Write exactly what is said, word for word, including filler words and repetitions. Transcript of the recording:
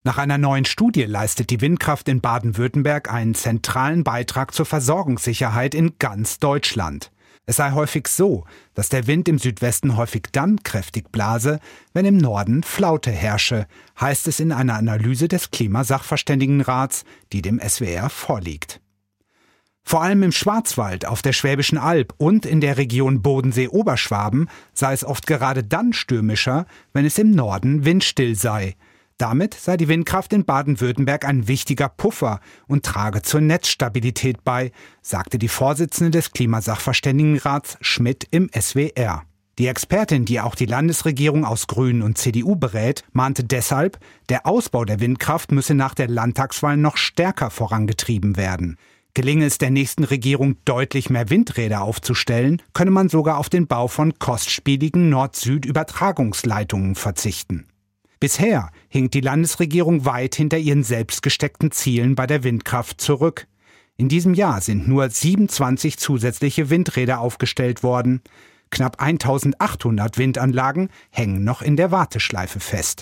Nach einer neuen Studie leistet die Windkraft in Baden-Württemberg einen zentralen Beitrag zur Versorgungssicherheit in ganz Deutschland. Es sei häufig so, dass der Wind im Südwesten häufig dann kräftig blase, wenn im Norden Flaute herrsche, heißt es in einer Analyse des Klimasachverständigenrats, die dem S W R vorliegt. Vor allem im Schwarzwald, auf der Schwäbischen Alb und in der Region Bodensee-Oberschwaben sei es oft gerade dann stürmischer, wenn es im Norden windstill sei. Damit sei die Windkraft in Baden-Württemberg ein wichtiger Puffer und trage zur Netzstabilität bei, sagte die Vorsitzende des Klimasachverständigenrats Schmidt im S W R. Die Expertin, die auch die Landesregierung aus Grünen und C D U berät, mahnte deshalb, der Ausbau der Windkraft müsse nach der Landtagswahl noch stärker vorangetrieben werden. Gelinge es der nächsten Regierung, deutlich mehr Windräder aufzustellen, könne man sogar auf den Bau von kostspieligen Nord-Süd-Übertragungsleitungen verzichten. Bisher hinkt die Landesregierung weit hinter ihren selbst gesteckten Zielen bei der Windkraft zurück. In diesem Jahr sind nur siebenundzwanzig zusätzliche Windräder aufgestellt worden. Knapp eintausendachthundert Windanlagen hängen noch in der Warteschleife fest.